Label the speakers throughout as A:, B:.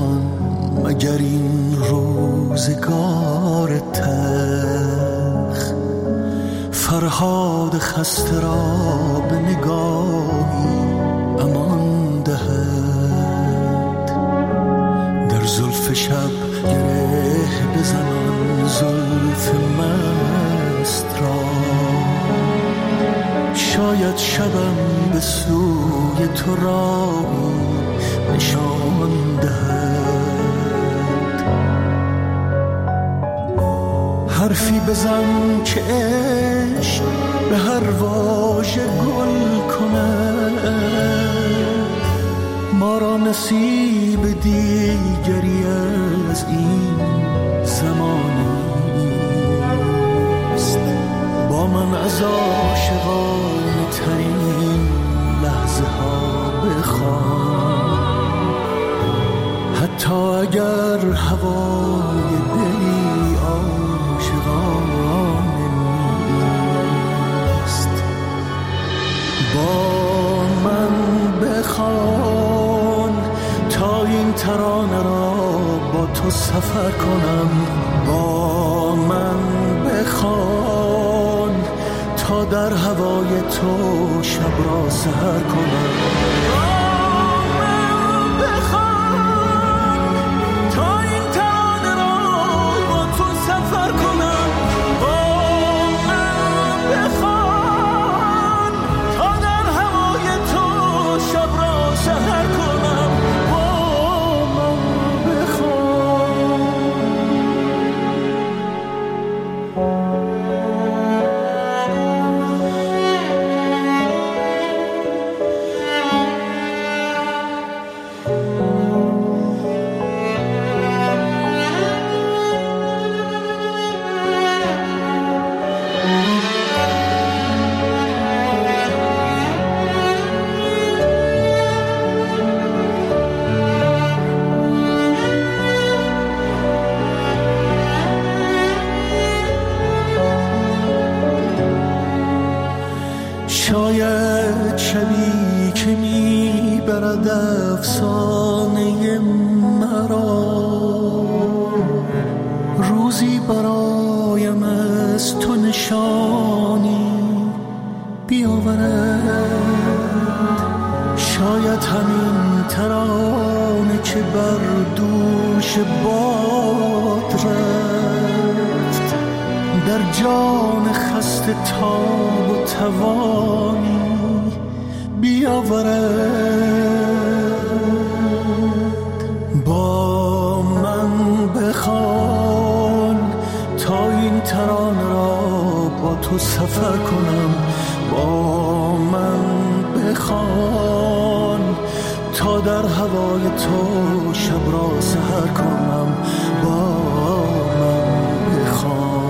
A: جان مگر این روزگار تلخ فرهاد خسته را به نگاهی امان دهد. در زلف شب گره بزنان زلف مست را، شاید شبم به سوی تو راهی نشان دهد. حرفی بزن که عشق به هر واژه گل کند، ما را نصیب دیگری از این زمان نیست. با من از عاشقانه ترین لحظه ها بخوان، حتی اگر هوای دلی عاشقانه نیست. با من بخوان تا این ترانه را با تو سفر کنم. با من بخوان تا در هوای تو شب را سحر کنم. شاید شبی که میبرد افسانه مرا، روزی برایم از تو نشانی بیاورد. شاید همین ترانه که بر دوش باد رفت، در جان خسته تاب و توانی بیاورد. با من بخوان تا این ترانه را با تو سفر کنم. با من بخوان تا در هوای تو شب را سحر کنم. با من بخوان.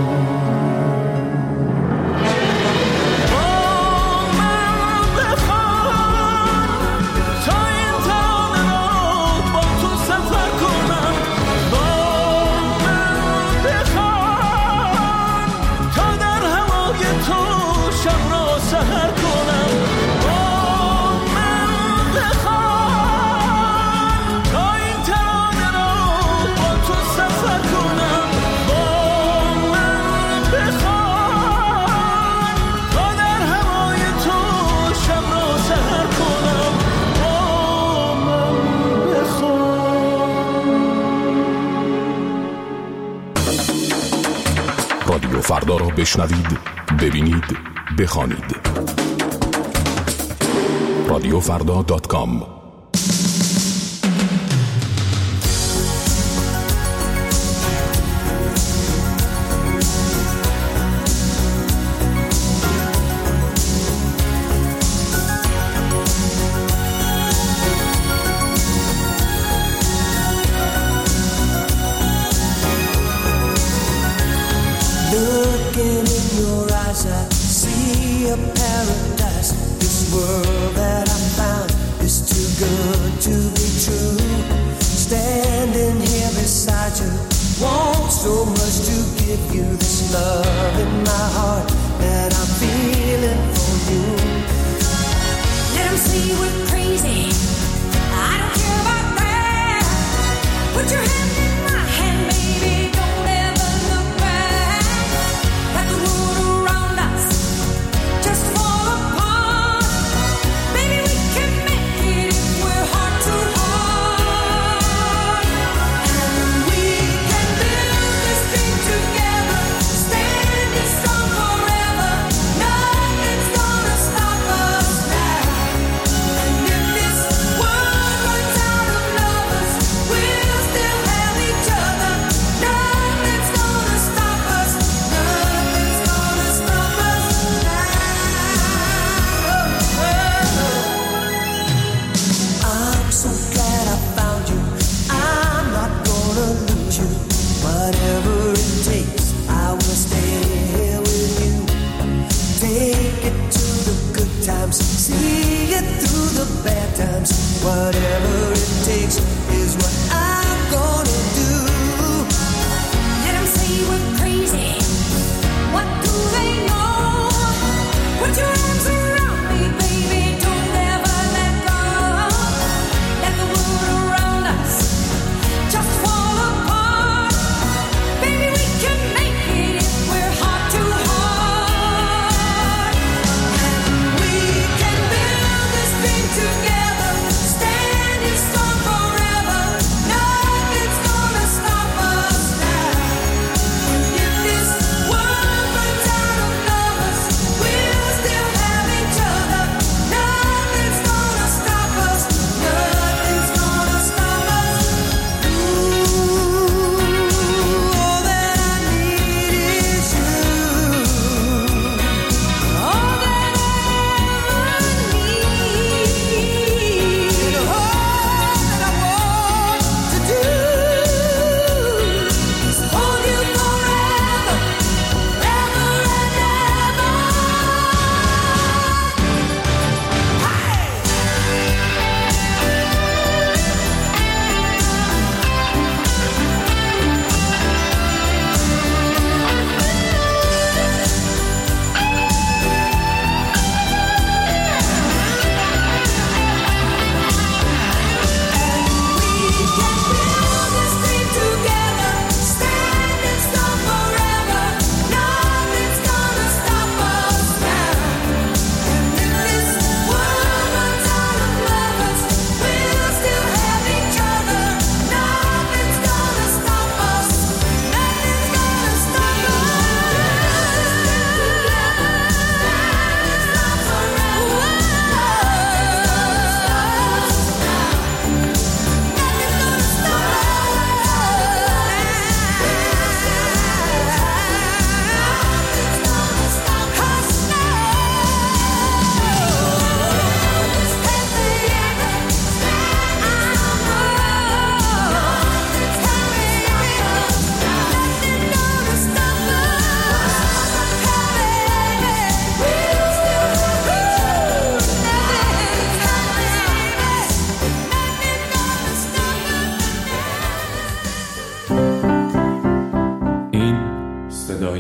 B: رادیو فردا را بشنوید، ببینید، بخوانید. رادیوفردا.com.
C: Looking in your eyes, I see a paradise. This world that I found is too good to be true. Standing here beside you, want so much to give you this love in my heart that I'm feeling for you.
D: Let them say we're crazy, I don't care about that.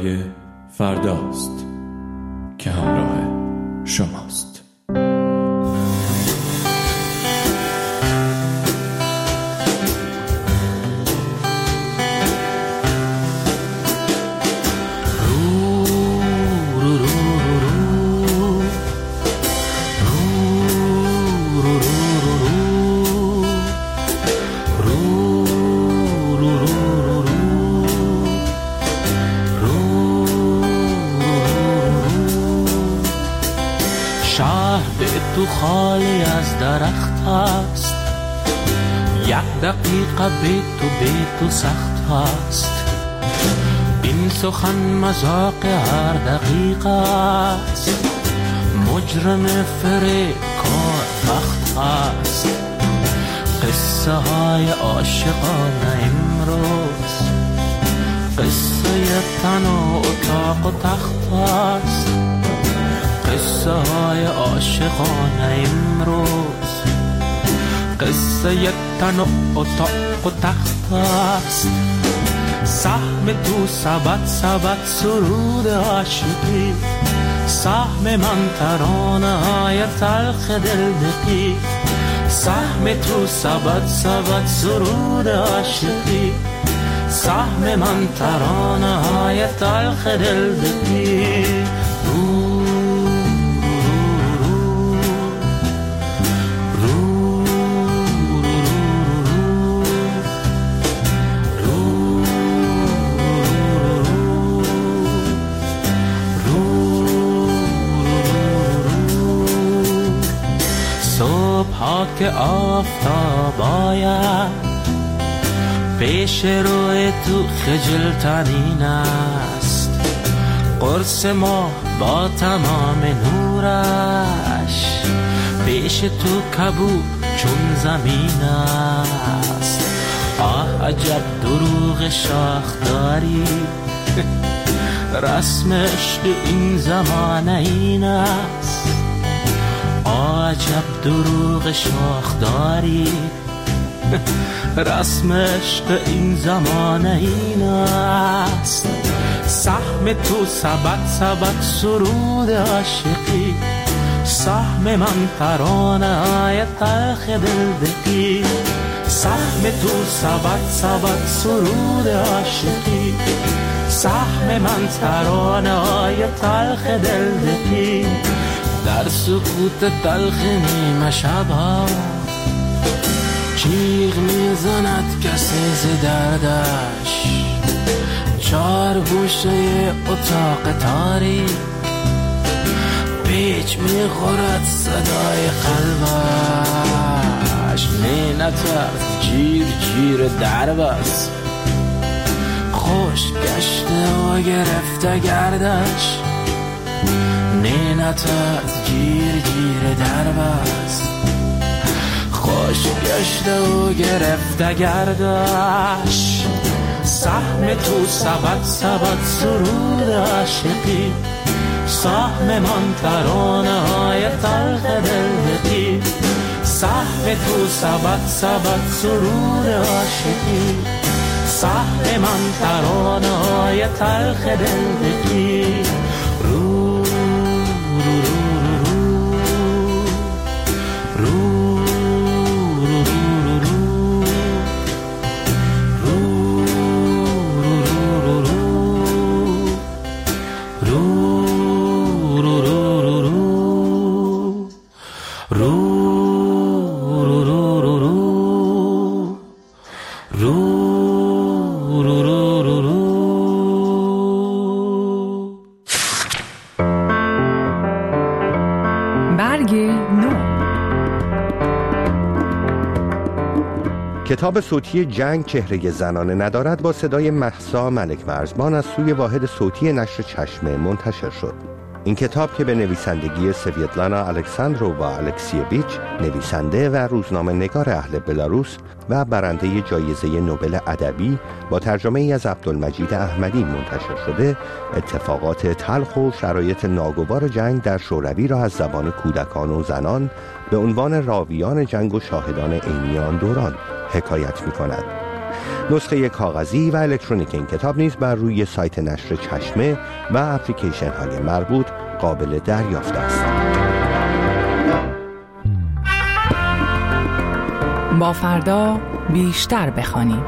D: صدای فرداست که همراه شماست.
A: تو خالی از درخت است، یک دقیقه به تو سخت است. این سخن مذاق هر دقیقه است، مجرم فریب کار بخت است. قصه های عاشقانه امروز، قصه تن و اتاق و تخت است. قصه های عاشقانه امروز، قصه تن و اتاق و تخت است. سهم تو سبد سرود عاشقی، سهم من ترانه های تلخ دلدقی. سهم تو سبد سرود عاشقی، سهم من ترانه های تلخ دلدقی. صبح که آفتاب آید، پیش روی تو خجلترین است. قرص ما با تمام نورش، پیش تو کبود چون زمین است. آه عجب دروغ شاخداری، رسم عشق این زمانه این است. عجب دروغ شاخداری، رسم عشق این زمانه این است. سهم تو سبد سرود عاشقی، سهم من ترانه های تلخ دلدقی. سهم تو سبد سرود عاشقی، سهم من ترانه های تلخ دلدقی. در سکوت تلخ نیمه شبها، جیغ میزند کسی ز دردش. چار گوشه اتاق تاریک، پیچ میخورد صدای قلبش. نه نترس جیر درب است، خوش گشته و گرفته گردش. نه نترس جیر درب است، خوش گشته و گرفته گردش. سهم تو سبد سرود عاشقی، سهم من ترانه های تلخ دلدقی. سهم تو سبد سرود عاشقی، سهم من ترانه های تلخ دلدقی.
E: کتاب صوتی جنگ چهره زنانه ندارد با صدای مهسا ملک مرزبان از سوی واحد صوتی نشر چشمه منتشر شد. این کتاب که به نویسندگی سویتلانا الکساندرووا الکسیویچ، نویسنده و روزنامه نگار اهل بلاروس و برنده جایزه نوبل ادبی، با ترجمه ای از عبدالمجید احمدی منتشر شده، اتفاقات تلخ و شرایط ناگوار جنگ در شوروی را از زبان کودکان و زنان به عنوان راویان جنگ و شاهدان عینی آن دوران حکایت می کند. نسخه کاغذی و الکترونیک این کتاب نیز بر روی سایت نشر چشمه و اپلیکیشن های مربوط قابل دریافت است.
F: با فردا بیشتر بخوانیم.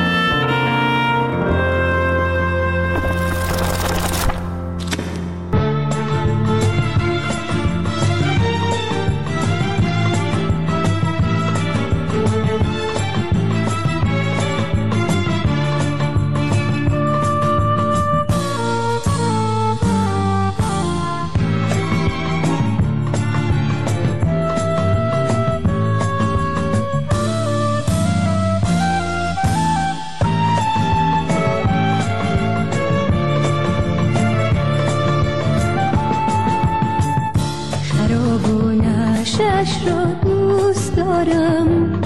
G: نشش را دوست دارم،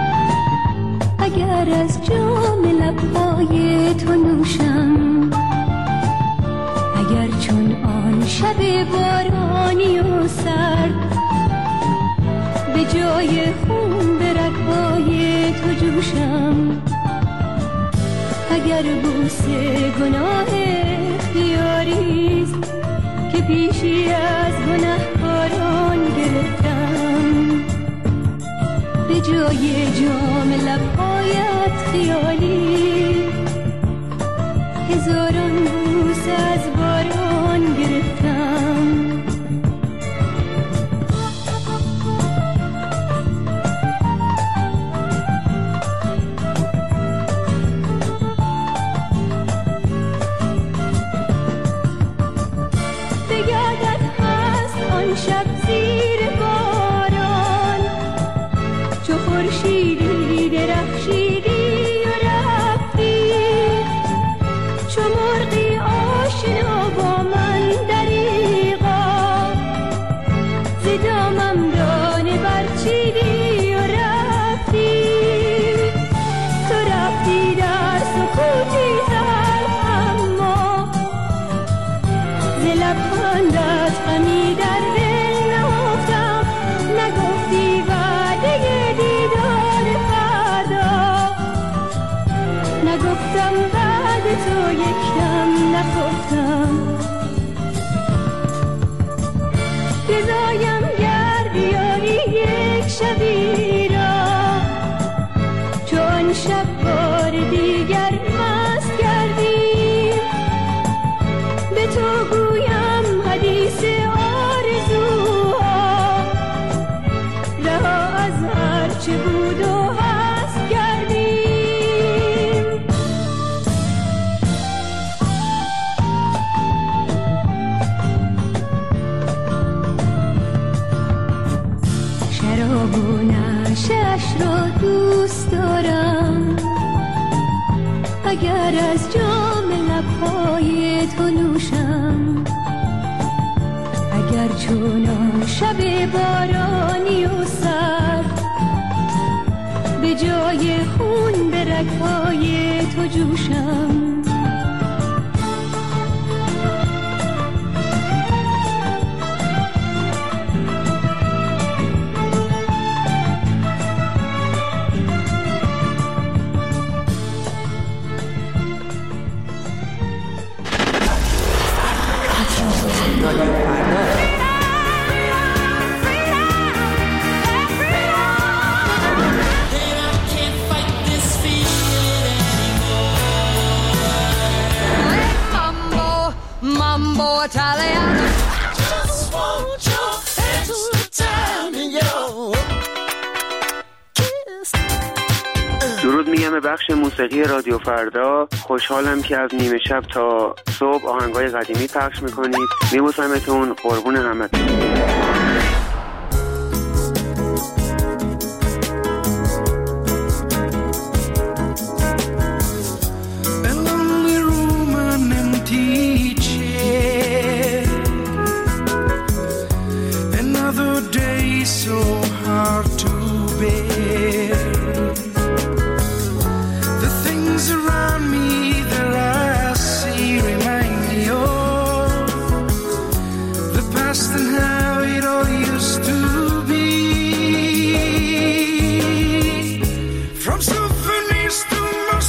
G: اگر از جام لبهای تو نوشم، اگر چون آن شب بارانی و سرد به جای خون به رگ‌های تو جوشم، اگر بوسه گناه اختیاریست که پیشی از گناهکاران گرفتم، به جای جام لبهایت خیالی هزاران بوسه از باران گرفتم. شب زیر باران چو خورشیدی درخشیدی و رفتی، چو مرغی آشنا با من دریغا ز دامم دانه برچیدی و رفتی، تو رفتی در سکوتی تلخ اما ز لبخندت غمی در تو یکم نخفتم، رضایم گر بیاری یک شبی را چون شب بار دیگر مست کردیم، به تو گویم حدیث آرزوها رها از هر چه بود و هست کردیم. شراب و نشش را دوست دارم، اگر از جام لبهای تو نوشم، اگر چون آن شب بارانی و سرد به جای خون به رگ‌های تو جوشم،
H: درود میگم به بخش موسیقی رادیو فردا. خوشحالم که از نیمه شب تا صبح آهنگای قدیمی پخش میکنید. میبوسمتون، قربون همتون.
A: From souvenirs to my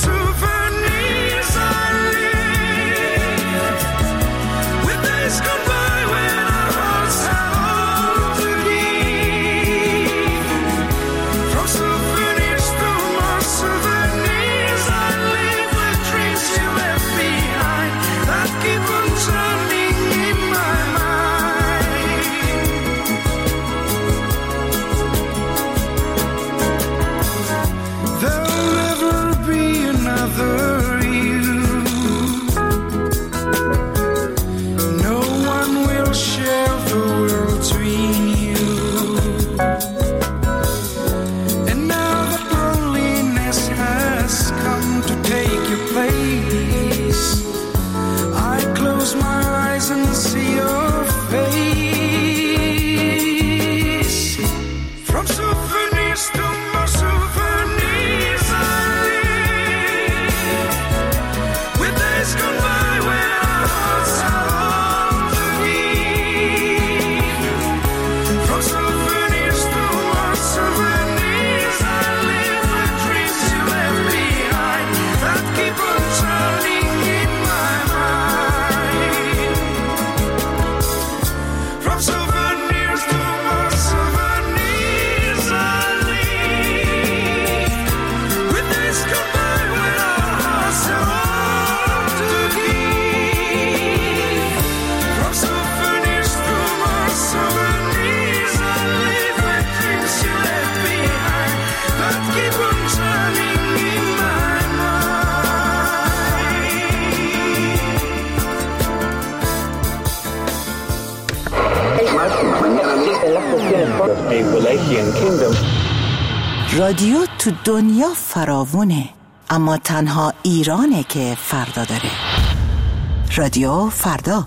I: kingdom.
J: رادیو تو دنیا فراوونه، اما تنها ایرانه که فردا داره. رادیو فردا.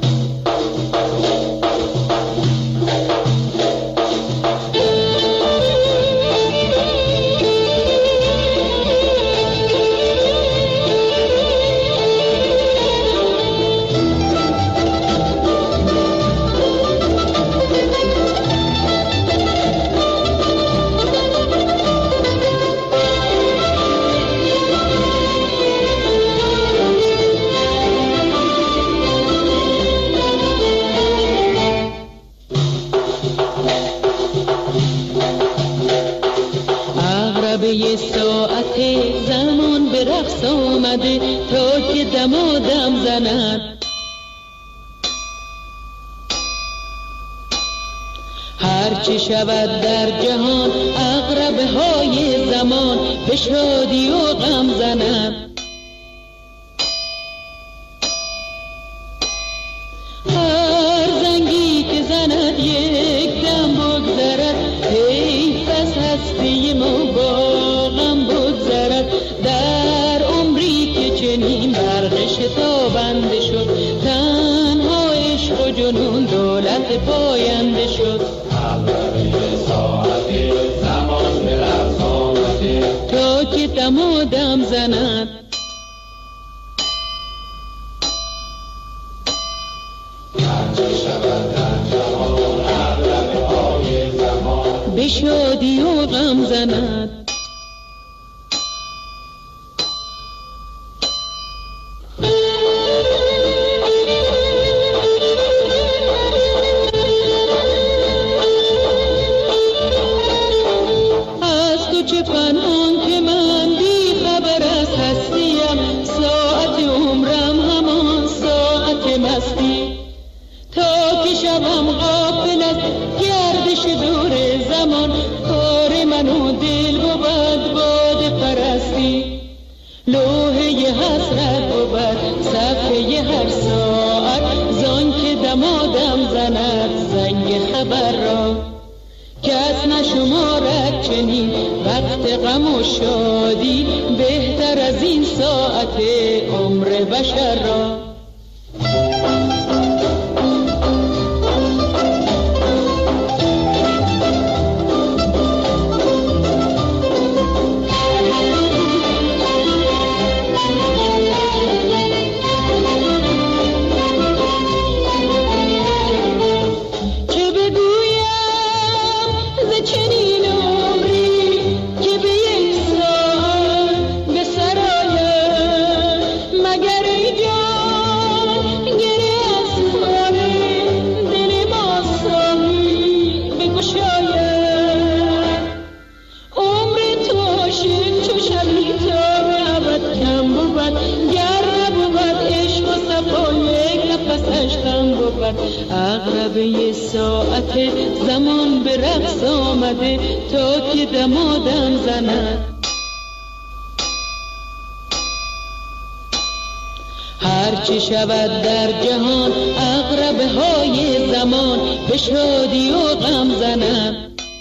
K: یه ساعت زمان به رقص آمده تا که دمادم زند. هرچی شود در جهان عقربه های زمان به شادی و غم زند. هر زنگی که زند یک دم بگذرد، حیف از هستی ما با غم بگذرد. در عمری که چنین برق شتابنده شد، تنها عشق و جنون دولت پاینده شد. ساعتی زمان به رقص آمده تا که دمادم زند. به شادی و غم زند. از تو چه پنهان که من بی خبر از هستیم، ساعت عمرم همان ساعت مستی. تا که شبم غافل از گردش دور زمان، کار من و دل بود باد پرستی. لوحه حسرت بود صفحه هر ساعت، زان که دمادم زند زنگ خبر را. کس نشمارد چنین وقت غم و شادی، بهتر از این ساعت عمر بشر را. عقربه ساعت زمان به رقص آمده تا که دمادم زند. هرچی شود در جهان عقربه های زمان به شادی و غم زند.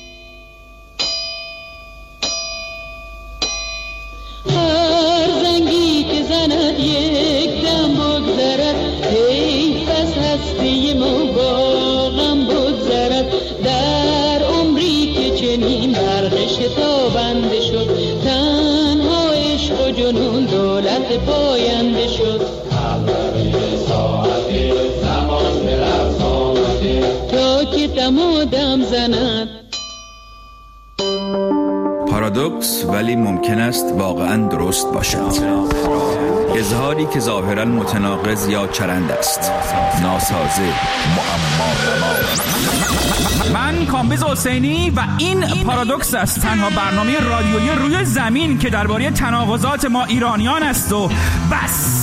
K: هر زنگی که زند یک دم بگذرد، حیف از هستی ما با غم بگذرد. در عمری که چنین برق شتابنده شد، تنها عشق و جنون دولت پاینده شد. ساعتی زمان به رقص آمده تا که دمادم زند.
L: پارادوکس ولی ممکن است واقعا درست باشد. اظهاری که ظاهرا متناقض یا چرند است، ناسازه، معما.
M: من کامبیز حسینی و این پارادوکس است، تنها برنامه رادیویی روی زمین که درباره تناقضات ما ایرانیان است و بس.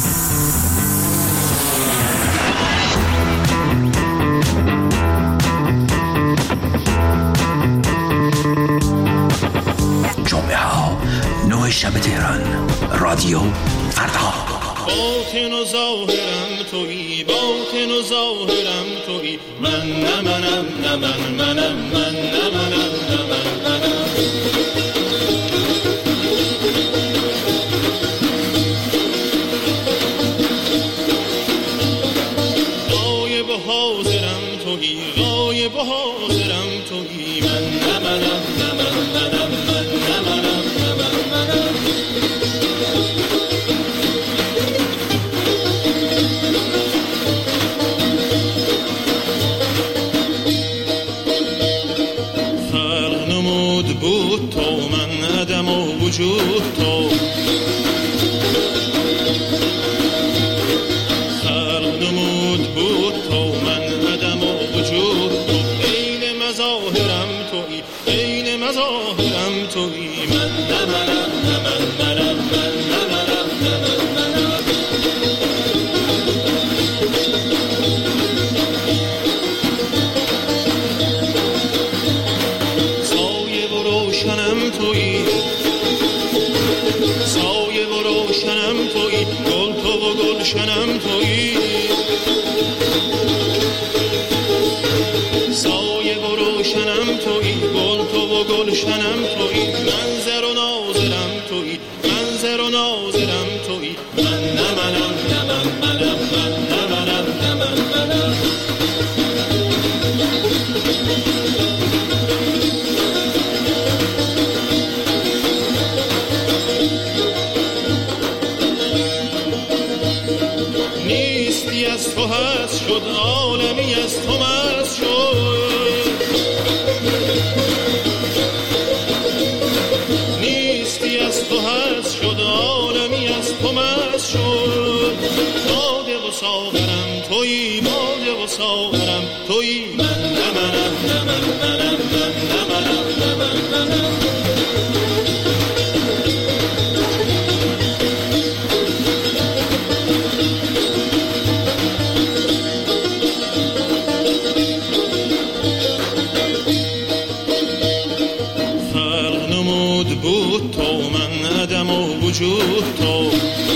N: جمعه ها 9 شب تهران، رادیو فردا.
A: باطن و ظاهرم تویی، باطن و ظاهرم تویی، من نه منم نه منم من نه منم نه منم. غایب و حاضرم تویی، غایب و حاضرم تویی، من نه منم نه منم من نه منم نه منم. فرق نمود بود تو من عدم و وجود تو، فرق نمود بود تو من عدم و وجود تو، عین مظاهرم تویی، عین مظاهرم تویی، من نه منم نه منم من نه منم نه منم. سایه و روشنم تویی، سایه و روشنم تویی، گل تو و گلشنم تویی، سایه و روشنم تویی، گل تو و گلشنم تویی، منظر و ناظرم تویی، منظر و ناظرم تویی، من نه منم نه منم من نه منم نه منم. نیستی از تو هست شد، عالمی از تو مست شد، نیستی از تو هست شد، عالمی از تو مست شد، باده و ساغرم تویی، باده و ساغرم تویی، من نه منم نه منم من نه منم نه منم. بود تو من عدم و وجود تو،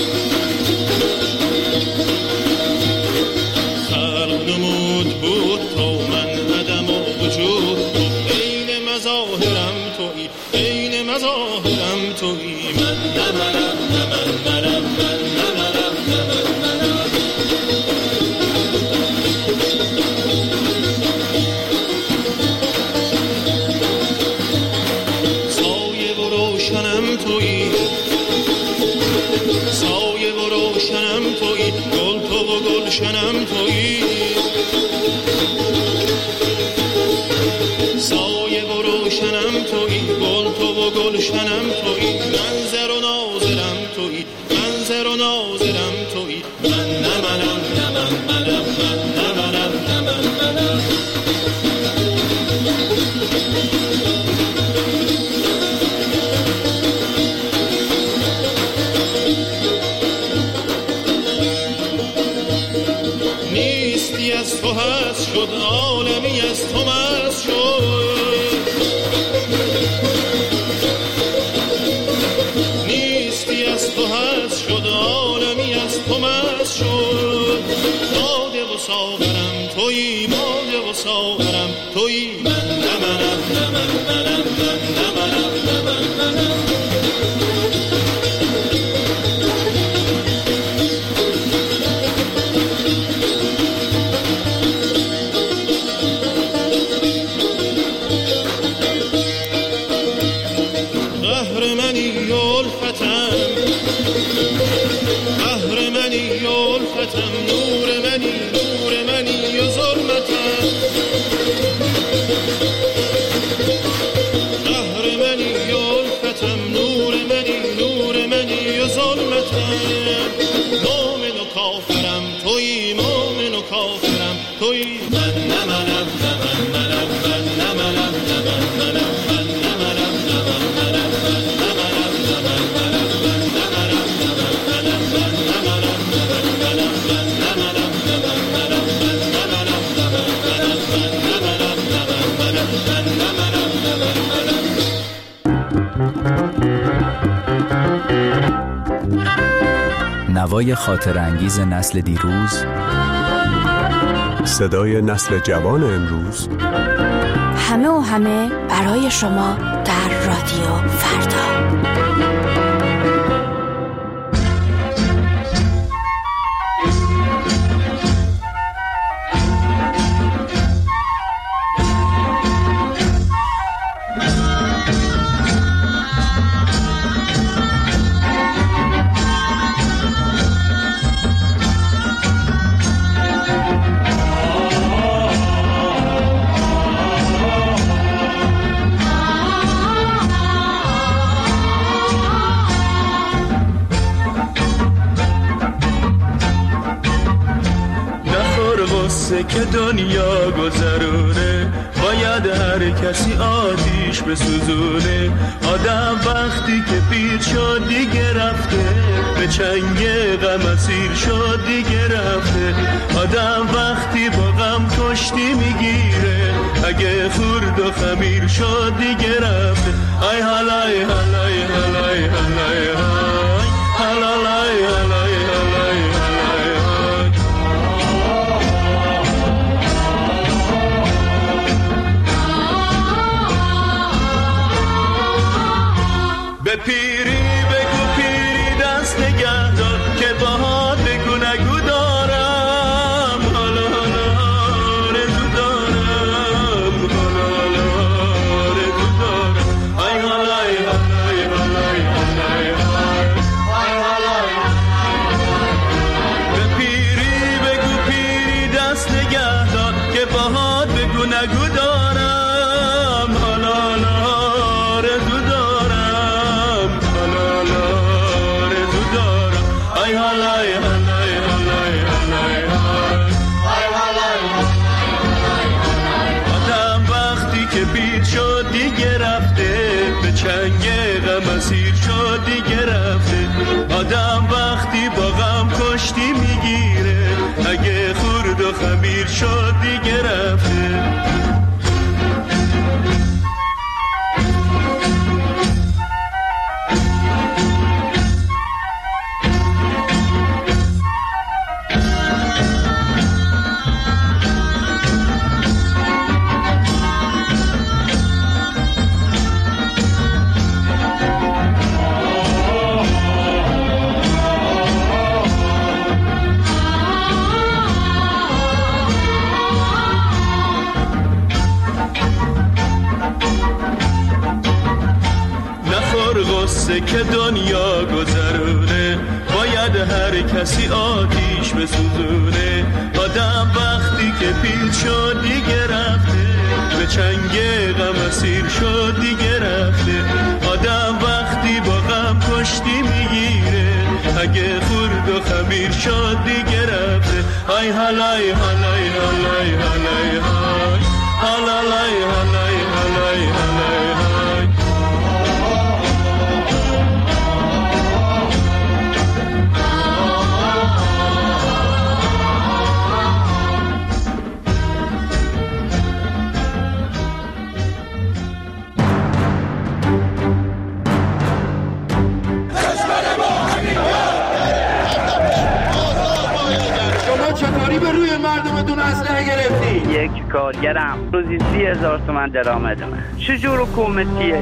A: خلق نمود بود تو من عدم و وجود تو، عین مظاهرم تویی، عین مظاهرم تویی، من نه منم نه منم من نه منم نه منم. روشنم تویی، سایه و روشنم تویی، گل تو و گلشنم تویی، سایه و روشنم تویی، گل تو و گلشنم تویی، منظر و ناظرم تویی، منظر و ناظرم تویی، من نه منم نه منم من نه منم نه منم. نیستی از تو هست شد، عالمی از تو مست شد، نیستی از تو هست شد، عالمی از تو مست شد، باده و ساغرم تویی، باده و ساغرم تویی، من نه منم نه منم من نه منم نه منم. قهرمنی الفتم، قهرمنی الفتم، نور منی، نور منی و ظلمتم، قهرمنی
I: نوای خاطرانگیز نسل دیروز،
N: صدای نسل جوان امروز،
O: همه برای شما در رادیو فردا.
A: که دنیا گذرونه باید هر کسی آتیش بسوزونه. آدم وقتی که پیر شد دیگه رفته، به چنگ غم اسیر شد دیگه رفته. آدم وقتی با غم کشتی میگیره، اگه خورد و خمیر شد دیگه رفته. ای هلای هلای هلای هلای هلای هلای به پیری بگو پیری دست نگه دار که باهات بگو نگو دارم. حالا آرزو دارم، حالا آرزو دارم. ای حالای حالای حالای حالای حالای. به پیری بگو پیری دست نگه دار که باهات بگو نگو دارم. حالا آرزو دارم. آدم وقتی که پیر شد دیگه رفته، به چنگ غم اسیر شد دیگه رفته. آدم وقتی با غم کشتی میگیره، اگه خورد و خمیر شد دیگه رفته. که دنیا گذرونه باید هر کسی آتیش بسوزونه. آدم وقتی که پیر شد دیگه رفته، به چنگ غم اسیر شد دیگه رفته. آدم وقتی با غم کشتی میگیره، اگه خورد و خمیر شد دیگه رفته. ای هلای هلای هلای هلای هلای هلای هلای هلای.
P: به روی مردم دون اسلحه گرفتی؟
Q: یک کارگرم روزی 30,000 تومان درآمدمه. چجور حکومتیه؟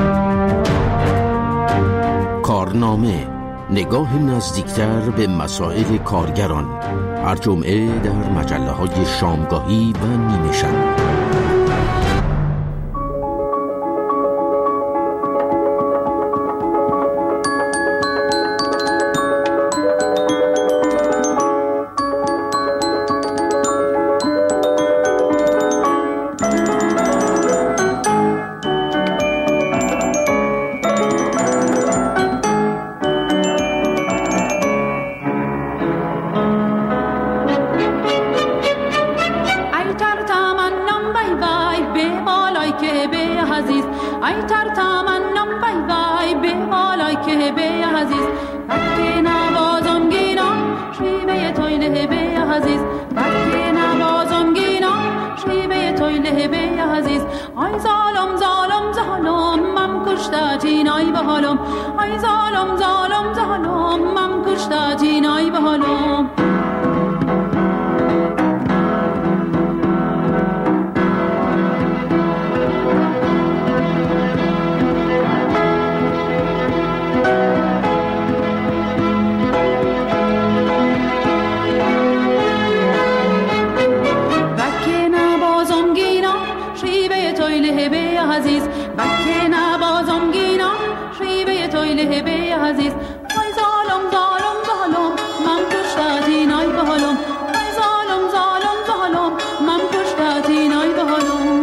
R: کارنامه، نگاه نزدیکتر به مسائل کارگران، هر جمعه در مجله‌های شامگاهی و نیمه شب.
G: کشتت اینای به حالم
S: عزیز بکه نبازم گینا شیوه تویله به عزیز وای ظالم ظالم ظالم من کشتت اینای به حالم وای ظالم ظالم ظالم من کشتت اینای به حالم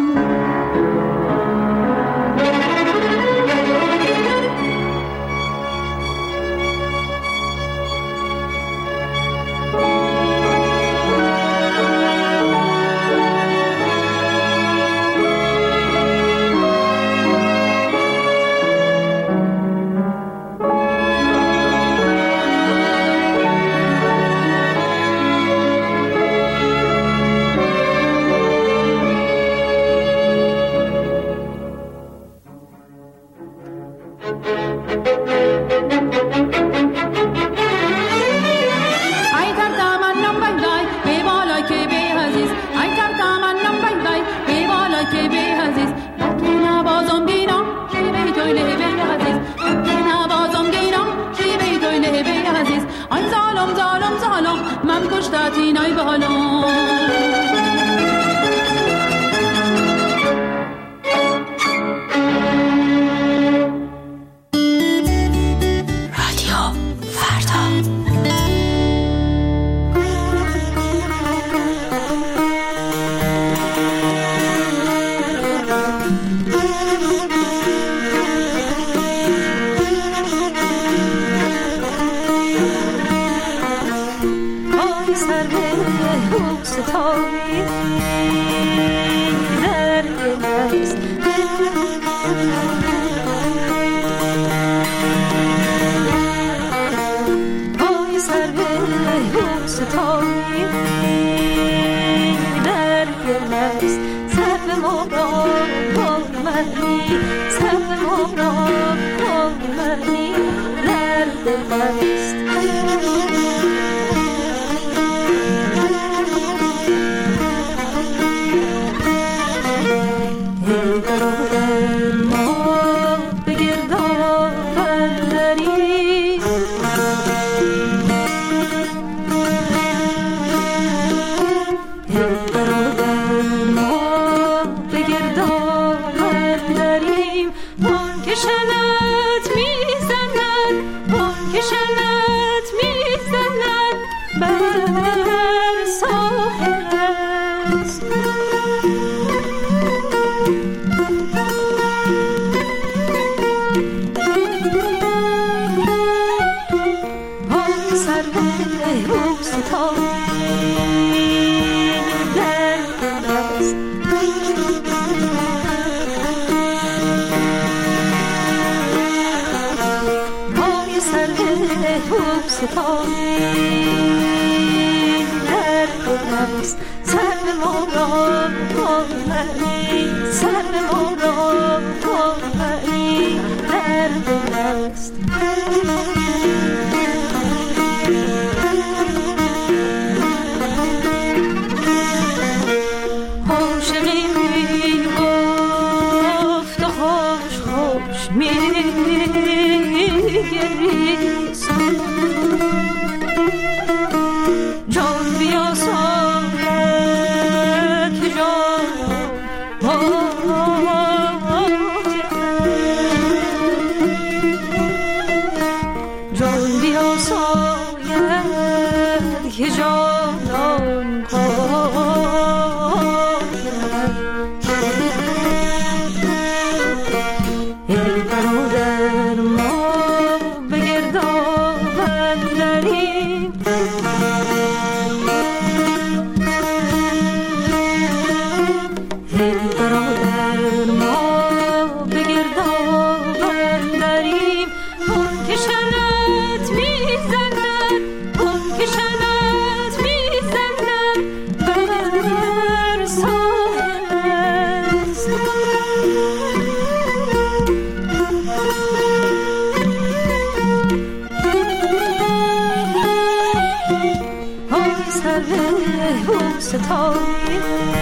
G: سر ستاری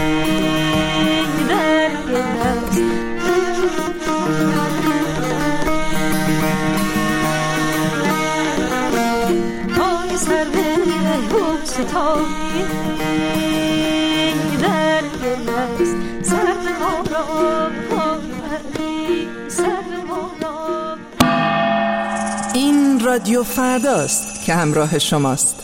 G: در دست پای سر ستاری در دست سر ما را سر ما را.
F: این رادیو فرداست که همراه شماست.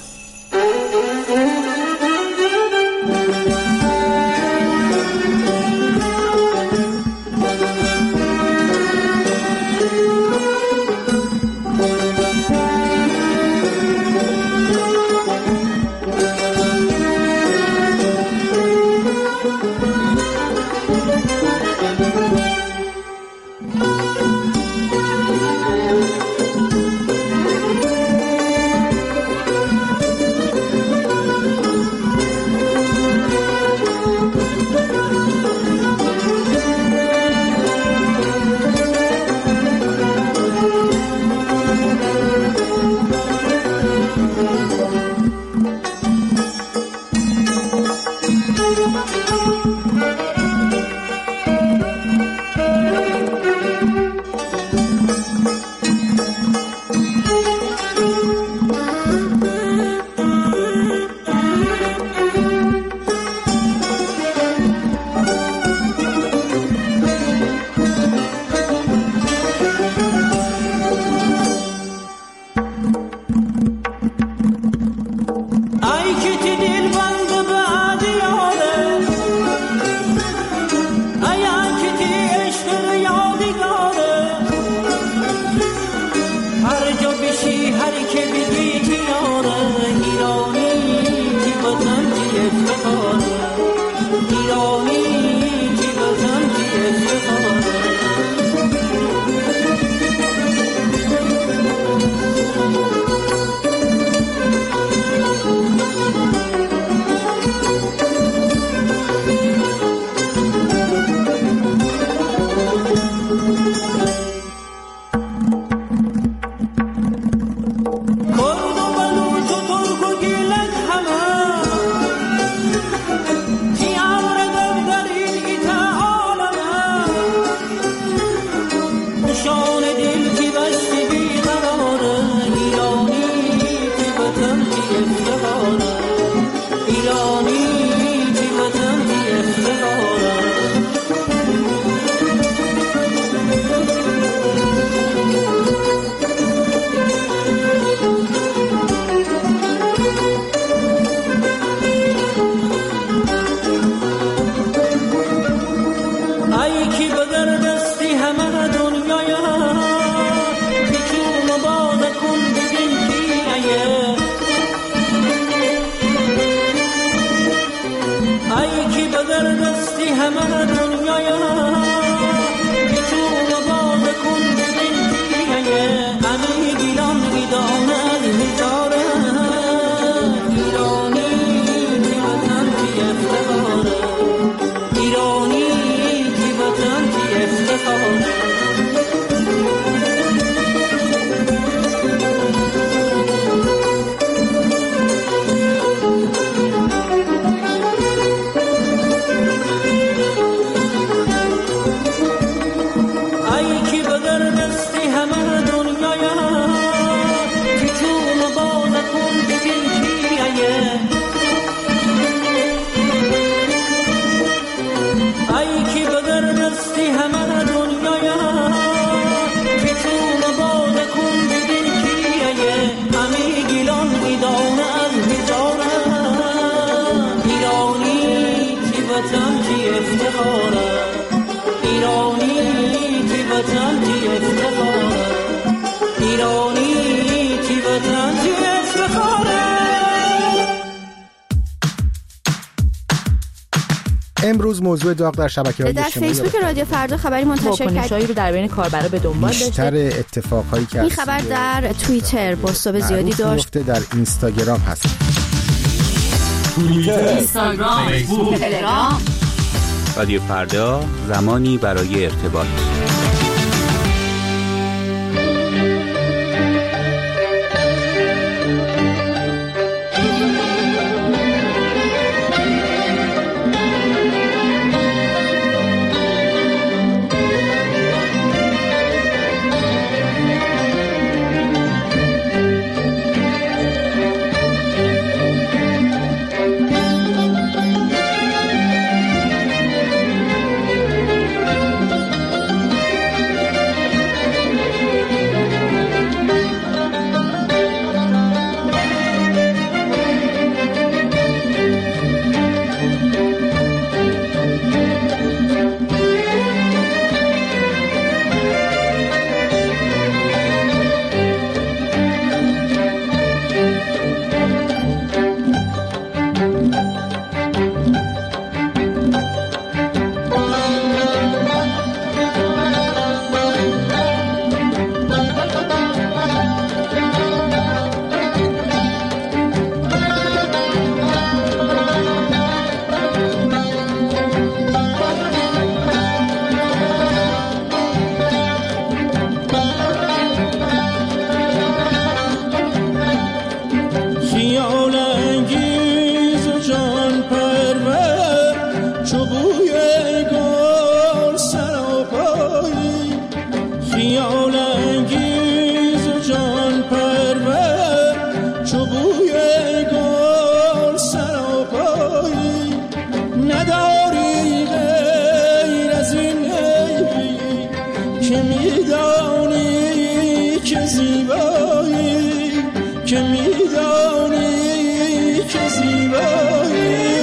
T: امروز موضوع داغ در شبکه‌های
O: در فیسبوک رادیو فردا خبری منتشر
U: کردیم رو در بین کاربرا به دنبال داشته.
T: بیشتر اتفاقهایی که
O: این خبر در توییتر بازتاب زیادی داشت.
T: در اینستاگرام هست.
U: توییتر، اینستاگرام، فیسبوک، تلگرام.
I: رادیو فردا، زمانی برای ارتباط.
A: میدانی که زیبایی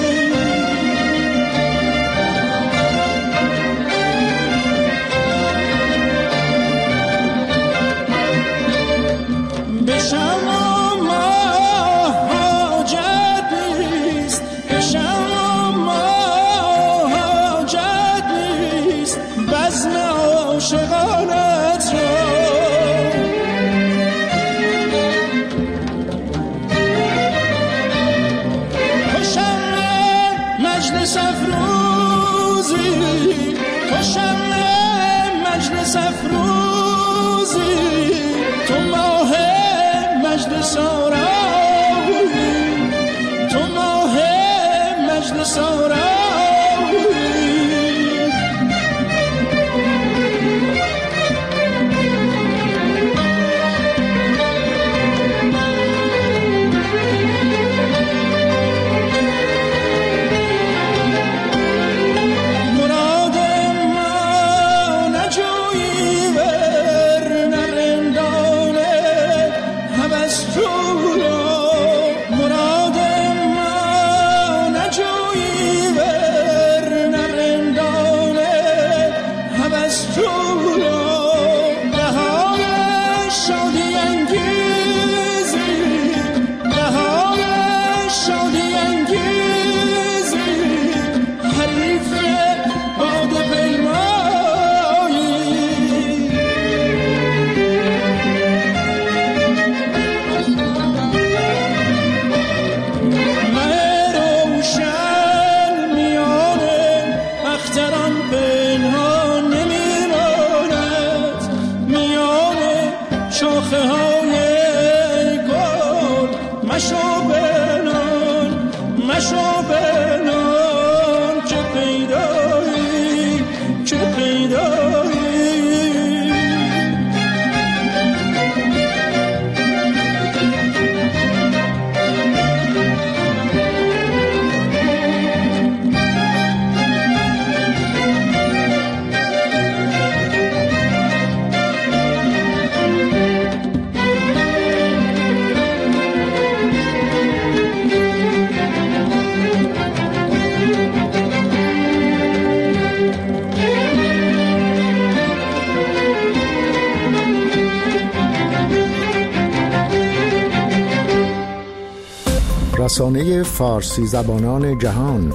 T: رسانه فارسی زبانان جهان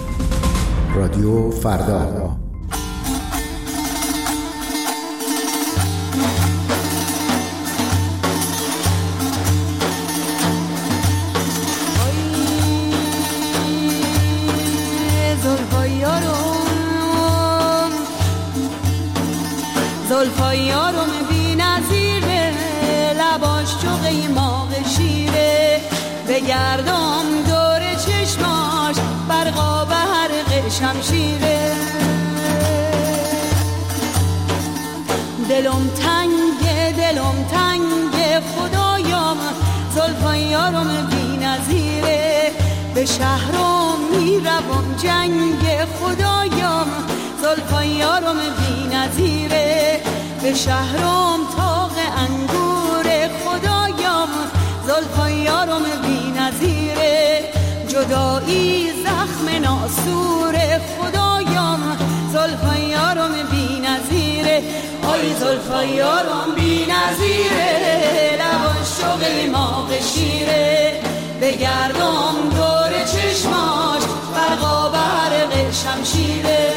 T: رادیو فردا.
G: زلفای یارم بی نظیره، لباش چو قیماق شیره، بگردم دور چشماش برقا به حرق شمشیره. دلم تنگه خدایم، زلفای یارم بی نظیره، به شهرم میروم جنگ خدایم، زلفای یارم بی نظیره، به شهرم تاق انگور خدایم، زلفای یارم بی نظیره، جدایی زخم ناسور خدایم، زلفای یارم بی نظیره. آی زلفای یارم بی نظیره، لباش چو قیماق شیره، بگردم دور چشماش برقا به حرق شمشیره.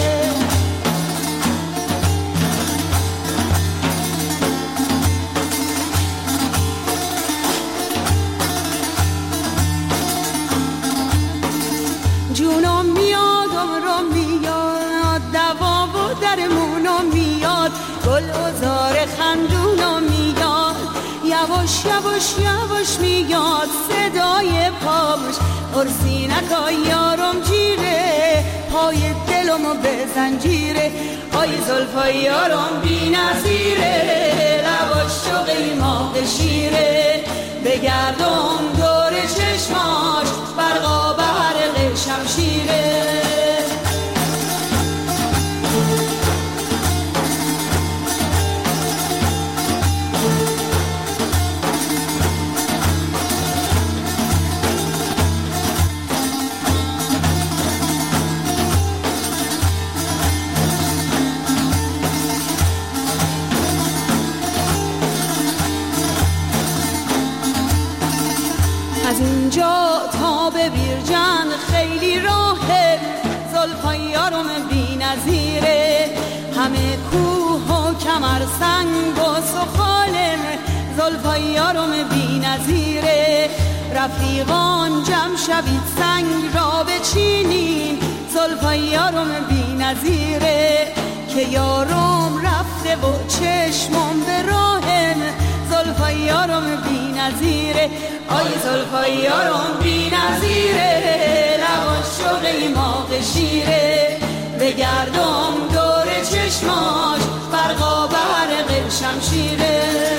G: جونم میاد عمرم میاد، دوا و درمونم میاد، گل عذار خندونم میاد، یواش یواش یواش میاد صدای پاش، ارسینکای یارم جیره، پای دلمو به زنجیره. آی زلفای یارم بی نظیره، لباش چو قیماق شیره، بگردم دور چشماش برقا به حرق شمشیره.
S: از اینجا تا به بیرجند خیلی راهه، زلفای یارم بی نظیره، همه کوه و کمر سنگ و سخالم، زلفای یارم بی نظیره. رفیقان جمع شوید سنگ را بچینین، زلفای یارم بی نظیره، که یارم رفته و چشمم به راهم، زلفای یارم بی نظیره. آی زلفای یارم بی نظیره، لباش شوق ایماغ شیره، بگردم دور چشماش برقا برق شمشیره.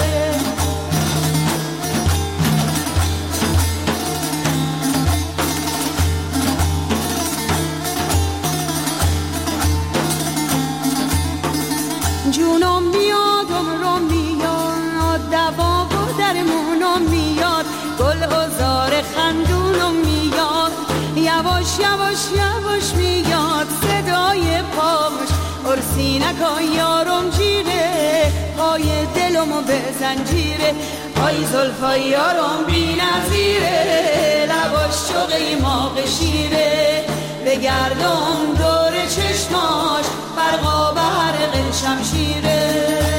S: جونم میاد عمرم میاد، دوا و درمونم میاد، گل و زار خندونم میاد، یواش یواش یواش میاد صدای پاش، ارسی نکن یارم جیره، پای دلمو به زنجیره. آی زلفای یارم بی نظیره، لباش شوق ایماغ شیره، بگردم دور چشماش برقا برق شمشیره.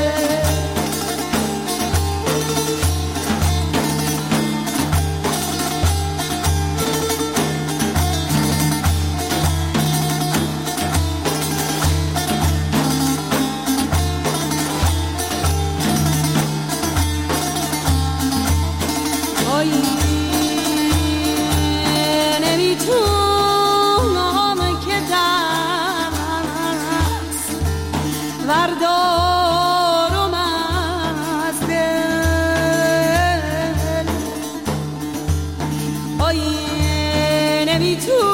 S: وردارم از دل، آی نمیتونم